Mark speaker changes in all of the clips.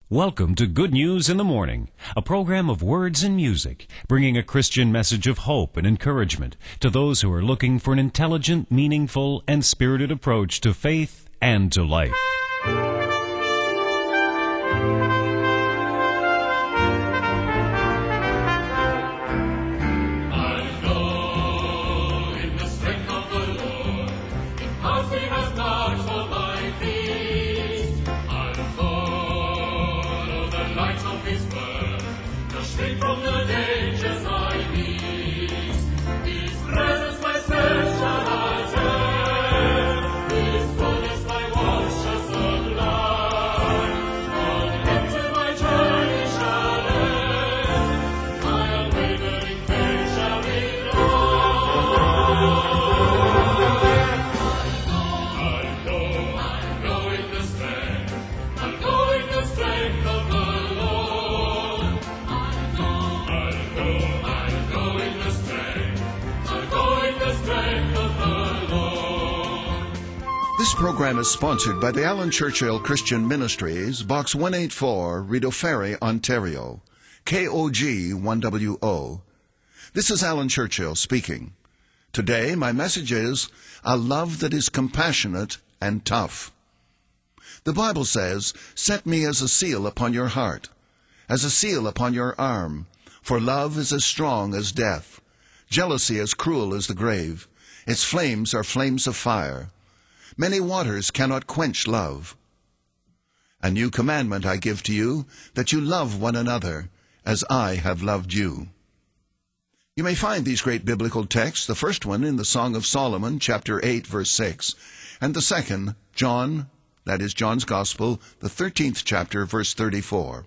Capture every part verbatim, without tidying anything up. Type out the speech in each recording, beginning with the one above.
Speaker 1: Welcome to Good News in the Morning, a program of words and music, bringing a Christian message of hope and encouragement to those who are looking for an intelligent, meaningful, and spirited approach to faith and to life.
Speaker 2: This program is sponsored by the Alan Churchill Christian Ministries, Box one eighty-four, Rideau Ferry, Ontario, K O G one W O. This is Alan Churchill speaking. Today, my message is, a love that is compassionate and tough. The Bible says, "Set me as a seal upon your heart, as a seal upon your arm, for love is as strong as death, jealousy as cruel as the grave. Its flames are flames of fire. Many waters cannot quench love. A new commandment I give to you, that you love one another, as I have loved you." You may find these great biblical texts, the first one in the Song of Solomon, chapter eight, verse six, and the second, John, that is John's Gospel, the thirteenth chapter, verse thirty-four.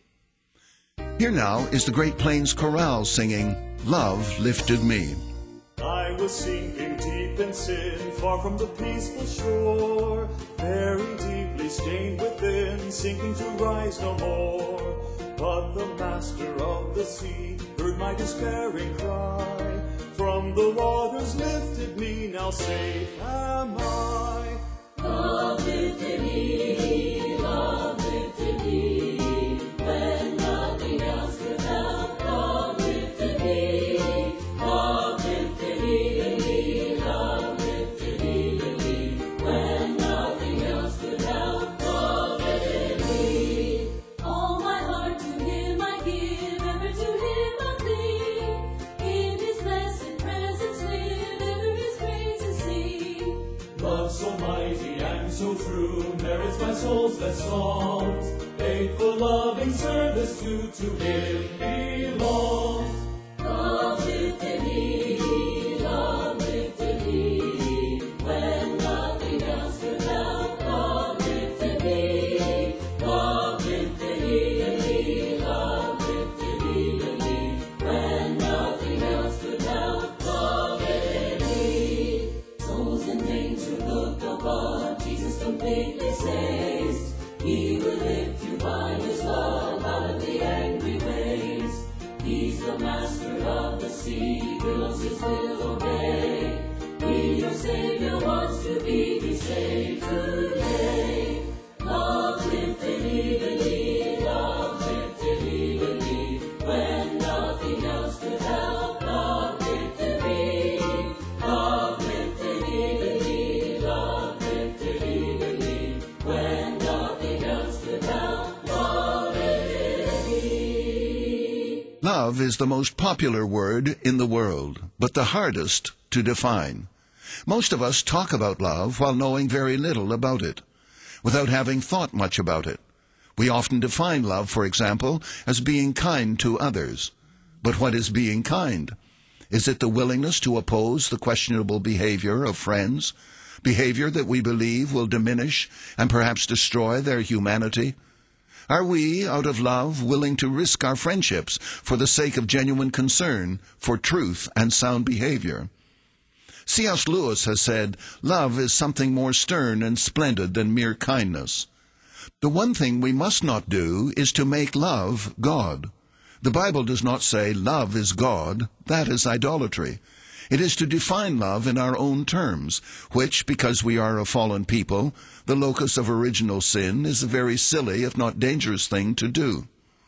Speaker 2: Here now is the Great Plains Chorale singing, "Love Lifted Me."
Speaker 3: I was sinking deep in sin, far from the peaceful shore, very deeply stained within, sinking to rise no more. But the master of the sea heard my despairing cry, from the waters lifted me, now safe am I. Love lifted me, love lifted me, when nothing else could help. Love lifted me, love lifted me, love lifted me, when nothing else could help. Love lifted me. All my heart to Him I give, ever to Him I cling. In His blessed presence live, ever His praises sing. Love so mighty and so true merits my soul's best songs. Faithful, loving service due to Him belongs. Love lifted me, love lifted me, when nothing else could help. Love lifted me, love lifted me, love lifted me, when nothing else could help. Love lifted me. Souls in danger look above, Jesus completely saves. He will lift you by His love out of the angry waves. He's the master of the sea, wills His will obey. He, your Savior, wants to be, be saved today. Love lifted even me, love lifted even me, when nothing else could help. Love lifted me, love lifted even me, love lifted even me, when nothing else could help. Love lifted me.
Speaker 2: Love is the most popular word in the world, but the hardest to define. Most of us talk about love while knowing very little about it, without having thought much about it. We often define love, for example, as being kind to others. But what is being kind? Is it the willingness to oppose the questionable behavior of friends, behavior that we believe will diminish and perhaps destroy their humanity? Are we, out of love, willing to risk our friendships for the sake of genuine concern for truth and sound behavior? C S Lewis has said, "Love is something more stern and splendid than mere kindness." The one thing we must not do is to make love God. The Bible does not say love is God. That is idolatry. It is to define love in our own terms, which, because we are a fallen people, the locus of original sin, is a very silly, if not dangerous thing to do.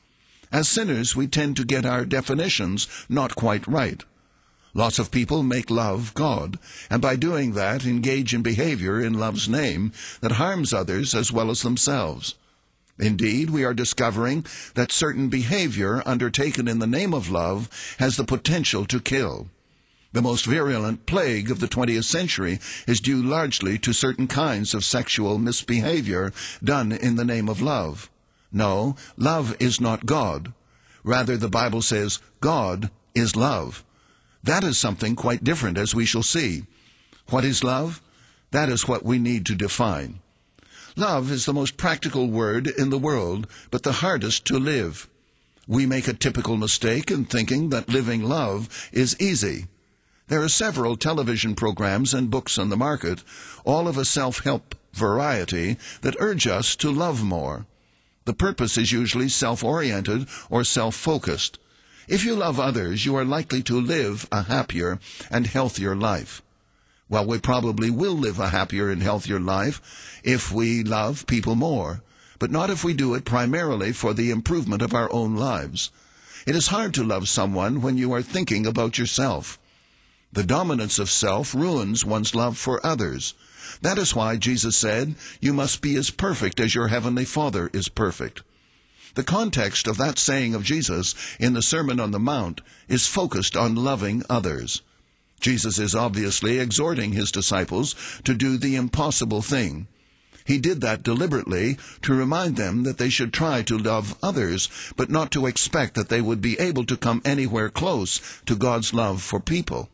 Speaker 2: As sinners, we tend to get our definitions not quite right. Lots of people make love God, and by doing that engage in behavior in love's name that harms others as well as themselves. Indeed, we are discovering that certain behavior undertaken in the name of love has the potential to kill. The most virulent plague of the twentieth century is due largely to certain kinds of sexual misbehavior done in the name of love. No, love is not God. Rather, the Bible says God is love. That is something quite different, as we shall see. What is love? That is what we need to define. Love is the most practical word in the world, but the hardest to live. We make a typical mistake in thinking that living love is easy. There are several television programs and books on the market, all of a self-help variety, that urge us to love more. The purpose is usually self-oriented or self-focused. If you love others, you are likely to live a happier and healthier life. Well, we probably will live a happier and healthier life if we love people more, but not if we do it primarily for the improvement of our own lives. It is hard to love someone when you are thinking about yourself. The dominance of self ruins one's love for others. That is why Jesus said, "You must be as perfect as your heavenly Father is perfect." The context of that saying of Jesus in the Sermon on the Mount is focused on loving others. Jesus is obviously exhorting his disciples to do the impossible thing. He did that deliberately to remind them that they should try to love others, but not to expect that they would be able to come anywhere close to God's love for people.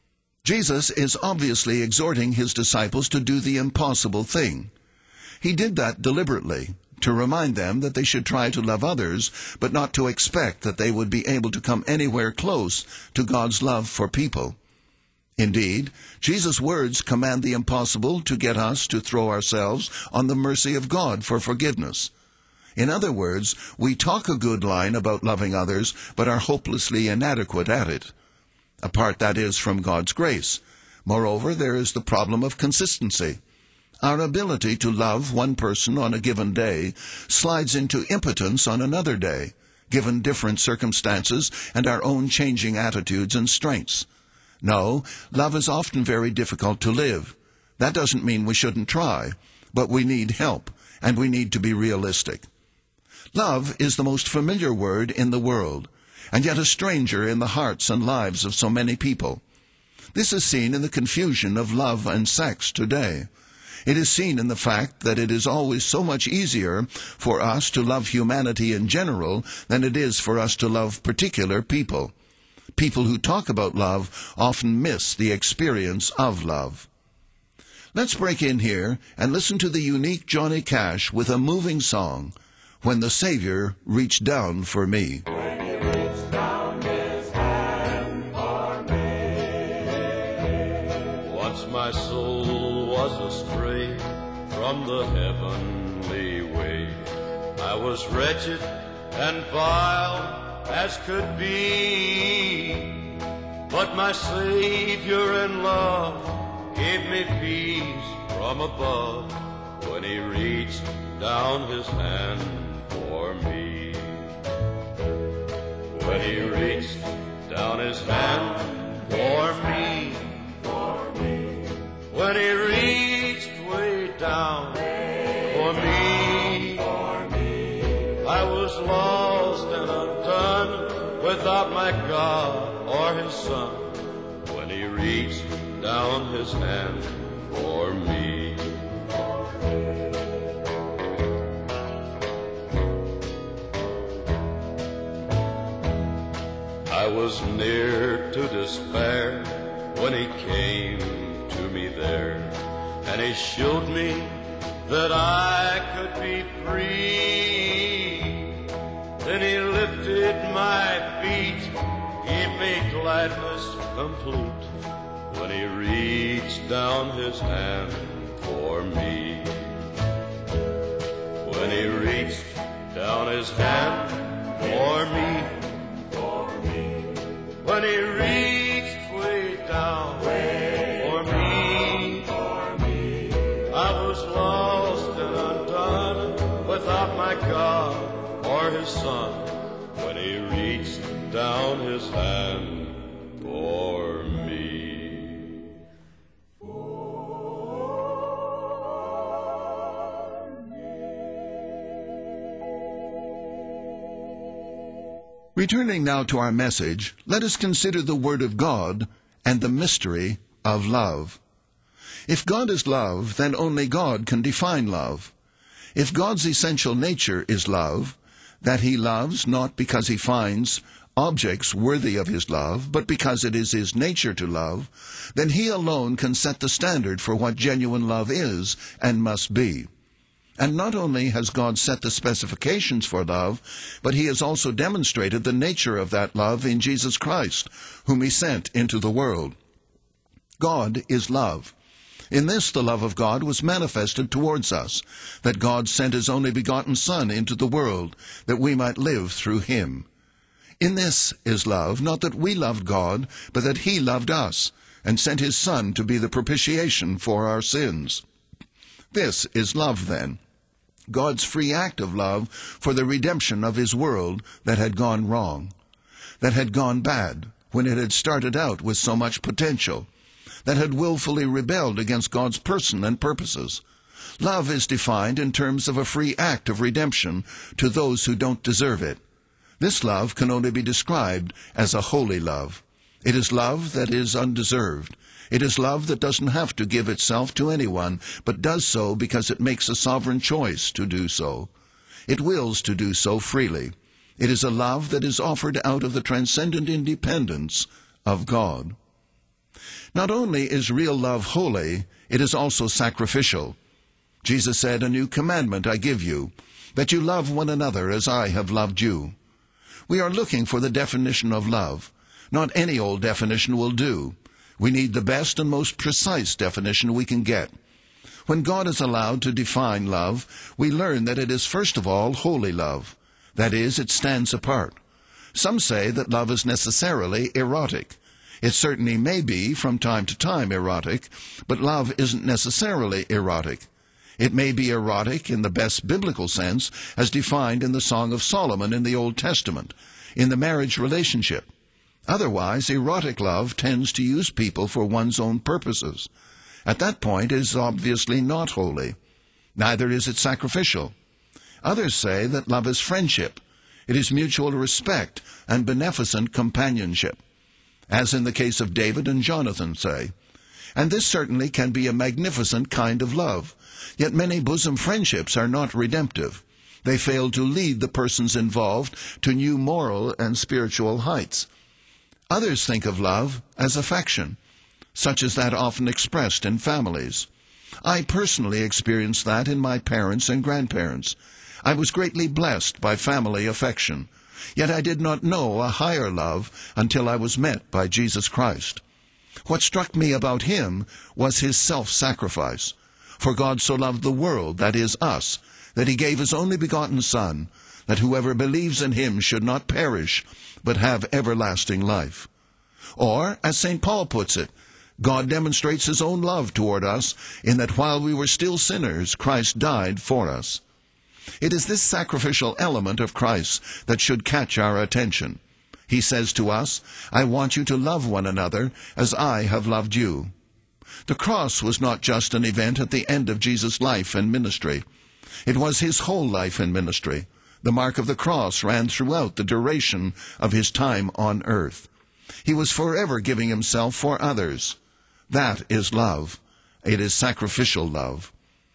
Speaker 2: Jesus is obviously exhorting his disciples to do the impossible thing. He did that deliberately, to remind them that they should try to love others, but not to expect that they would be able to come anywhere close to God's love for people. Indeed, Jesus' words command the impossible to get us to throw ourselves on the mercy of God for forgiveness. In other words, we talk a good line about loving others, but are hopelessly inadequate at it. Apart, that is, from God's grace. Moreover, there is the problem of consistency. Our ability to love one person on a given day slides into impotence on another day, given different circumstances and our own changing attitudes and strengths. No, love is often very difficult to live. That doesn't mean we shouldn't try, but we need help, and we need to be realistic. Love is the most familiar word in the world, and yet a stranger in the hearts and lives of so many people. This is seen in the confusion of love and sex today. It is seen in the fact that it is always so much easier for us to love humanity in general than it is for us to love particular people. People who talk about love often miss the experience of love. Let's break in here and listen to the unique Johnny Cash with a moving song, "When the Savior Reached Down for Me."
Speaker 3: When he reached down his hand for me.
Speaker 4: Once my soul was astray from the heavenly way. I was wretched and vile as could be, but my Savior in love gave me peace from above when he reached down his hand for me. When he reached down his hand for me, when he reached way down for me, I was lost and undone without my God or his Son, when he reached down his hand for me. I was near to despair when he came to me there, and he showed me that I could be free. Then he lifted my feet, gave me gladness complete, when he reached down his hand for me. When he reached down his hand for me, when he reached way down his son when he reached down his hand for me.
Speaker 2: Returning now to our message, let us consider the Word of God and the mystery of love. If God is love, then only God can define love. If God's essential nature is love, that he loves not because he finds objects worthy of his love, but because it is his nature to love, then he alone can set the standard for what genuine love is and must be. And not only has God set the specifications for love, but he has also demonstrated the nature of that love in Jesus Christ, whom he sent into the world. God is love. In this the love of God was manifested towards us, that God sent his only begotten Son into the world, that we might live through him. In this is love, not that we loved God, but that he loved us, and sent his Son to be the propitiation for our sins. This is love, then, God's free act of love for the redemption of his world that had gone wrong, that had gone bad when it had started out with so much potential, that had willfully rebelled against God's person and purposes. Love is defined in terms of a free act of redemption to those who don't deserve it. This love can only be described as a holy love. It is love that is undeserved. It is love that doesn't have to give itself to anyone, but does so because it makes a sovereign choice to do so. It wills to do so freely. It is a love that is offered out of the transcendent independence of God. Not only is real love holy, it is also sacrificial. Jesus said, "A new commandment I give you, that you love one another as I have loved you." We are looking for the definition of love. Not any old definition will do. We need the best and most precise definition we can get. When God is allowed to define love, we learn that it is first of all holy love. That is, it stands apart. Some say that love is necessarily erotic. It certainly may be from time to time erotic, but love isn't necessarily erotic. It may be erotic in the best biblical sense, as defined in the Song of Solomon in the Old Testament, in the marriage relationship. Otherwise, erotic love tends to use people for one's own purposes. At that point, it is obviously not holy. Neither is it sacrificial. Others say that love is friendship. It is mutual respect and beneficent companionship, as in the case of David and Jonathan, say. And this certainly can be a magnificent kind of love. Yet many bosom friendships are not redemptive. They fail to lead the persons involved to new moral and spiritual heights. Others think of love as affection, such as that often expressed in families. I personally experienced that in my parents and grandparents. I was greatly blessed by family affection. Yet I did not know a higher love until I was met by Jesus Christ. What struck me about him was his self-sacrifice. For God so loved the world, that is us, that he gave his only begotten Son, that whoever believes in him should not perish, but have everlasting life. Or, as Saint Paul puts it, God demonstrates his own love toward us in that while we were still sinners, Christ died for us. It is this sacrificial element of Christ that should catch our attention. He says to us, "I want you to love one another as I have loved you." The cross was not just an event at the end of Jesus' life and ministry. It was his whole life and ministry. The mark of the cross ran throughout the duration of his time on earth. He was forever giving himself for others. That is love. It is sacrificial love.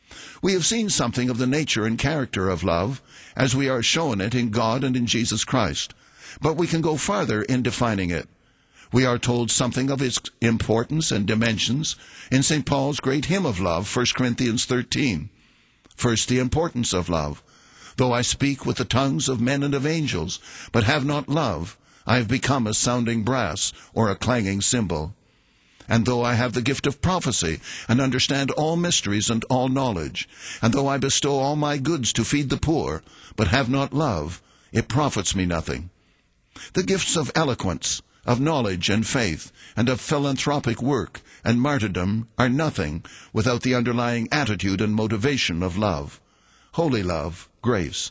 Speaker 2: We have seen something of the nature and character of love, as we are shown it in God and in Jesus Christ. But we can go farther in defining it. We are told something of its importance and dimensions in Saint Paul's great hymn of love, First Corinthians thirteen. First, the importance of love. "Though I speak with the tongues of men and of angels, but have not love, I have become a sounding brass or a clanging cymbal. And though I have the gift of prophecy, and understand all mysteries and all knowledge, and though I bestow all my goods to feed the poor, but have not love, it profits me nothing." The gifts of eloquence, of knowledge and faith, and of philanthropic work and martyrdom are nothing without the underlying attitude and motivation of love. Holy love, grace,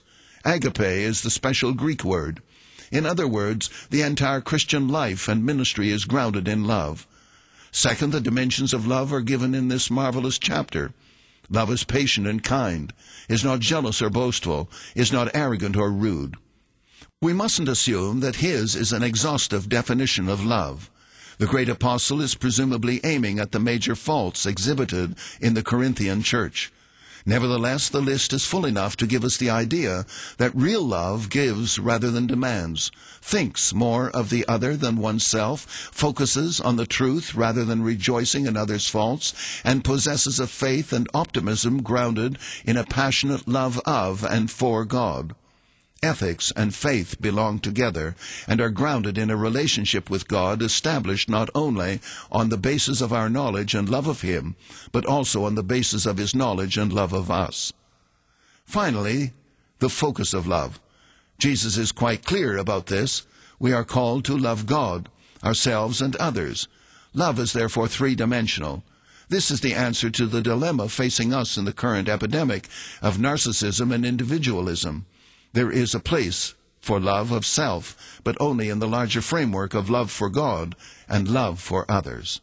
Speaker 2: Agape is the special Greek word. In other words, the entire Christian life and ministry is grounded in love. Second, the dimensions of love are given in this marvelous chapter. Love is patient and kind, is not jealous or boastful, is not arrogant or rude. We mustn't assume that his is an exhaustive definition of love. The great apostle is presumably aiming at the major faults exhibited in the Corinthian church. Nevertheless, the list is full enough to give us the idea that real love gives rather than demands, thinks more of the other than oneself, focuses on the truth rather than rejoicing in others' faults, and possesses a faith and optimism grounded in a passionate love of and for God. Ethics and faith belong together and are grounded in a relationship with God established not only on the basis of our knowledge and love of Him, but also on the basis of His knowledge and love of us. Finally, the focus of love. Jesus is quite clear about this. We are called to love God, ourselves, and others. Love is therefore three-dimensional. This is the answer to the dilemma facing us in the current epidemic of narcissism and individualism. There is a place for love of self, but only in the larger framework of love for God and love for others.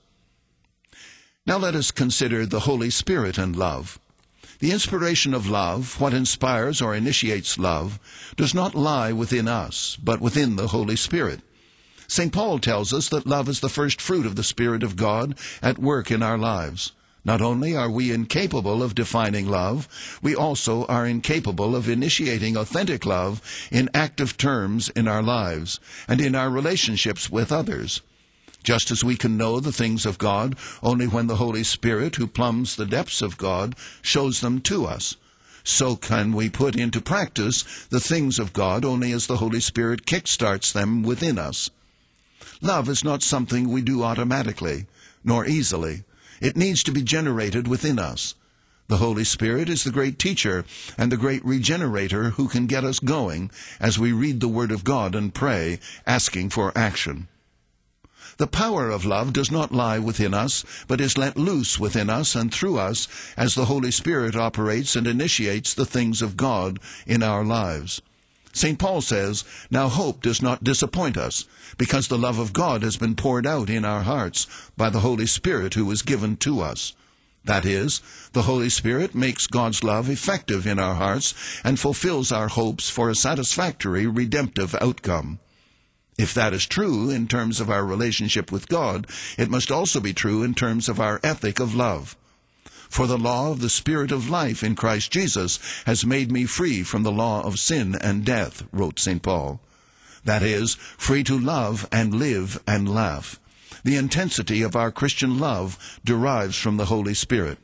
Speaker 2: Now let us consider the Holy Spirit and love. The inspiration of love, what inspires or initiates love, does not lie within us, but within the Holy Spirit. Saint Paul tells us that love is the first fruit of the Spirit of God at work in our lives. Not only are we incapable of defining love, we also are incapable of initiating authentic love in active terms in our lives and in our relationships with others. Just as we can know the things of God only when the Holy Spirit, who plumbs the depths of God, shows them to us, so can we put into practice the things of God only as the Holy Spirit kickstarts them within us. Love is not something we do automatically, nor easily. It needs to be generated within us. The Holy Spirit is the great teacher and the great regenerator who can get us going as we read the Word of God and pray, asking for action. The power of love does not lie within us, but is let loose within us and through us as the Holy Spirit operates and initiates the things of God in our lives. Saint Paul says, "Now hope does not disappoint us, because the love of God has been poured out in our hearts by the Holy Spirit who is given to us." That is, the Holy Spirit makes God's love effective in our hearts and fulfills our hopes for a satisfactory redemptive outcome. If that is true in terms of our relationship with God, it must also be true in terms of our ethic of love. For the law of the Spirit of life in Christ Jesus has made me free from the law of sin and death, wrote Saint Paul. That is, free to love and live and laugh. The intensity of our Christian love derives from the Holy Spirit.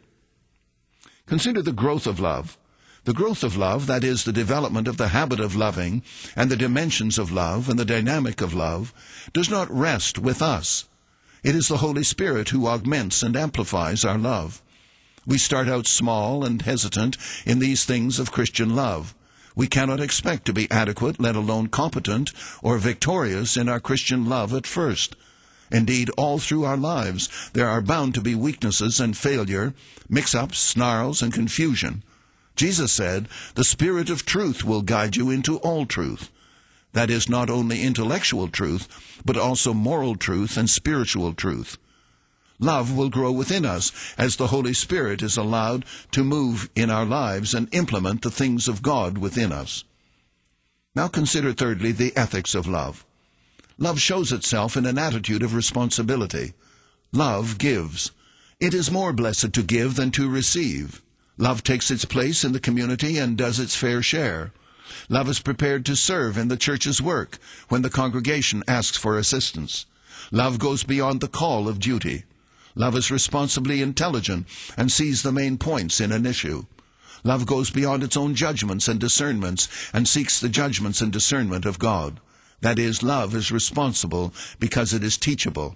Speaker 2: Consider the growth of love. The growth of love, that is, the development of the habit of loving, and the dimensions of love, and the dynamic of love, does not rest with us. It is the Holy Spirit who augments and amplifies our love. We start out small and hesitant in these things of Christian love. We cannot expect to be adequate, let alone competent, or victorious in our Christian love at first. Indeed, all through our lives, there are bound to be weaknesses and failure, mix-ups, snarls, and confusion. Jesus said, "The Spirit of truth will guide you into all truth." That is not only intellectual truth, but also moral truth and spiritual truth. Love will grow within us as the Holy Spirit is allowed to move in our lives and implement the things of God within us. Now consider thirdly the ethics of love. Love shows itself in an attitude of responsibility. Love gives. It is more blessed to give than to receive. Love takes its place in the community and does its fair share. Love is prepared to serve in the church's work when the congregation asks for assistance. Love goes beyond the call of duty. Love is responsibly intelligent and sees the main points in an issue. Love goes beyond its own judgments and discernments and seeks the judgments and discernment of God. That is, love is responsible because it is teachable.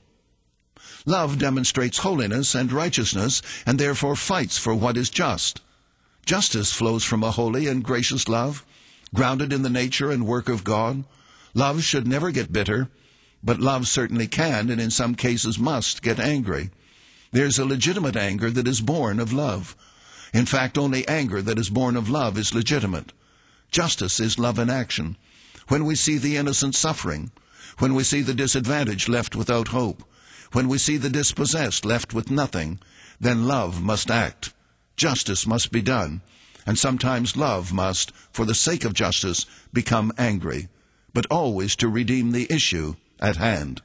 Speaker 2: Love demonstrates holiness and righteousness and therefore fights for what is just. Justice flows from a holy and gracious love, grounded in the nature and work of God. Love should never get bitter, but love certainly can and in some cases must get angry. There's a legitimate anger that is born of love. In fact, only anger that is born of love is legitimate. Justice is love in action. When we see the innocent suffering, when we see the disadvantaged left without hope, when we see the dispossessed left with nothing, then love must act. Justice must be done. And sometimes love must, for the sake of justice, become angry, but always to redeem the issue at hand.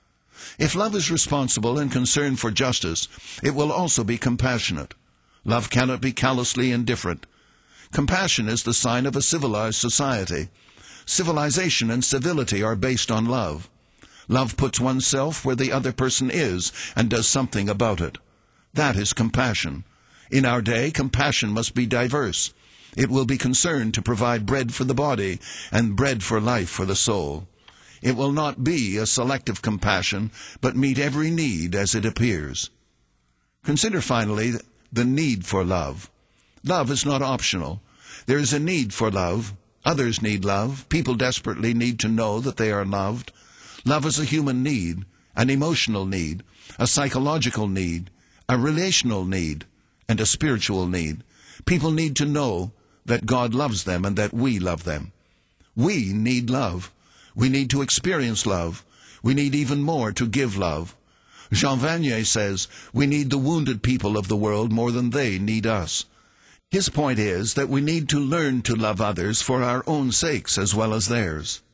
Speaker 2: If love is responsible and concerned for justice, it will also be compassionate. Love cannot be callously indifferent. Compassion is the sign of a civilized society. Civilization and civility are based on love. Love puts oneself where the other person is and does something about it. That is compassion. In our day, compassion must be diverse. It will be concerned to provide bread for the body and bread for life for the soul. It will not be a selective compassion, but meet every need as it appears. Consider finally the need for love. Love is not optional. There is a need for love. Others need love. People desperately need to know that they are loved. Love is a human need, an emotional need, a psychological need, a relational need, and a spiritual need. People need to know that God loves them and that we love them. We need love. We need to experience love. We need even more to give love. Jean Vanier says, we need the wounded people of the world more than they need us. His point is that we need to learn to love others for our own sakes as well as theirs.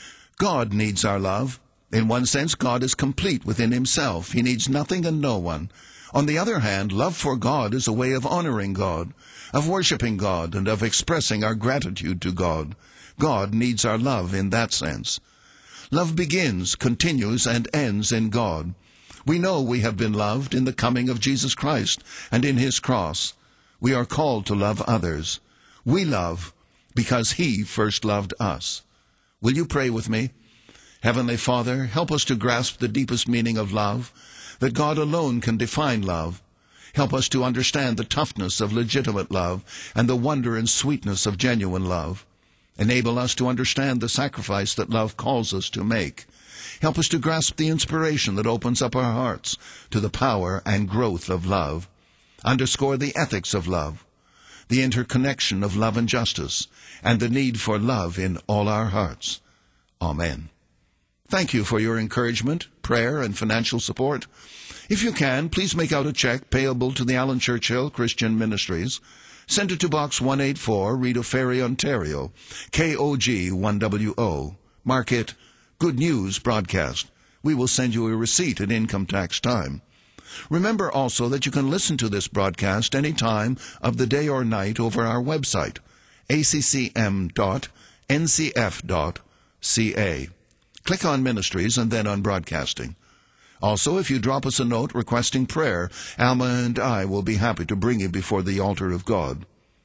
Speaker 2: God needs our love. In one sense, God is complete within himself. He needs nothing and no one. On the other hand, love for God is a way of honoring God, of worshiping God, and of expressing our gratitude to God. God needs our love in that sense. Love begins, continues, and ends in God. We know we have been loved in the coming of Jesus Christ and in his cross. We are called to love others. We love because he first loved us. Will you pray with me? Heavenly Father, help us to grasp the deepest meaning of love, that God alone can define love. Help us to understand the toughness of legitimate love and the wonder and sweetness of genuine love. Enable us to understand the sacrifice that love calls us to make. Help us to grasp the inspiration that opens up our hearts to the power and growth of love. Underscore the ethics of love, the interconnection of love and justice, and the need for love in all our hearts. Amen. Thank you for your encouragement, prayer, and financial support. If you can, please make out a check payable to the Alan Churchill Christian Ministries. Send it to Box one eighty-four, Rideau Ferry, Ontario, K O G one W O. Mark it Good News Broadcast. We will send you a receipt at income tax time. Remember also that you can listen to this broadcast any time of the day or night over our website, a c c m dot n c f dot c a. Click on Ministries and then on Broadcasting. Also, if you drop us a note requesting prayer, Alma and I will be happy to bring you before the altar of God.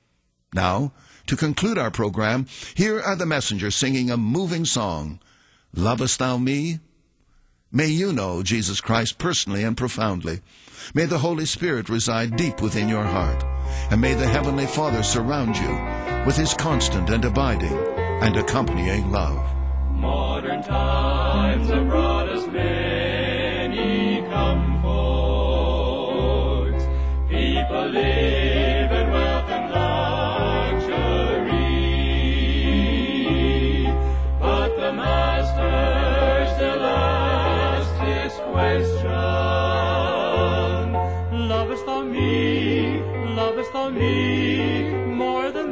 Speaker 2: Now, to conclude our program, here are the Messengers singing a moving song, Lovest Thou Me? May you know Jesus Christ personally and profoundly. May the Holy Spirit reside deep within your heart, and may the Heavenly Father surround you with his constant and abiding and accompanying love.
Speaker 3: Modern times have brought us many comforts. People live in wealth and luxury, but the Master still asks this question: Lovest thou me, lovest thou me more than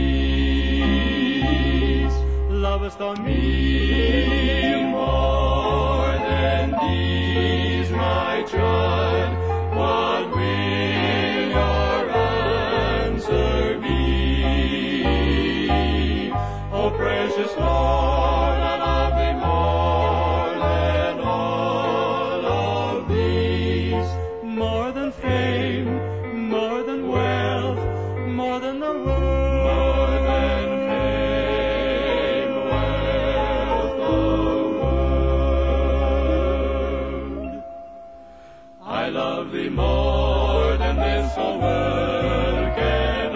Speaker 3: these? Lovest thou me more than these, my child? What will your answer be? O precious Lord, I love thee more than all of these, more than fame, more than wealth, more than the world. More than this whole world can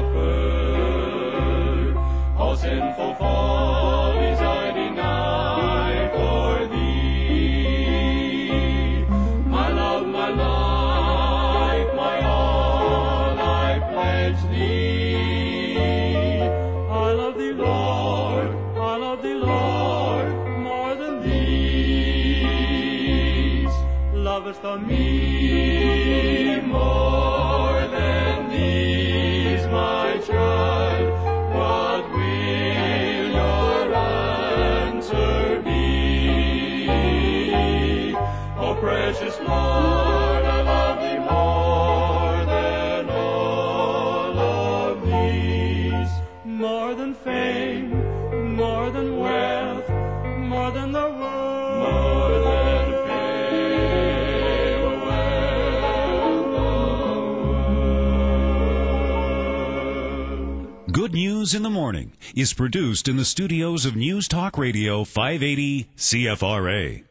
Speaker 3: offer, all sinful follies I deny for thee. My love, my life, my all, I pledge thee. I love thee, Lord. more, more than these. Lovest thou me more than these, my child? What will your answer be? Oh, precious Lord, I love thee more than all of these. More than fame, more than wealth, more than the world. More than fame, wealth, the world.
Speaker 1: Good News in the Morning is produced in the studios of News Talk Radio five eighty C F R A.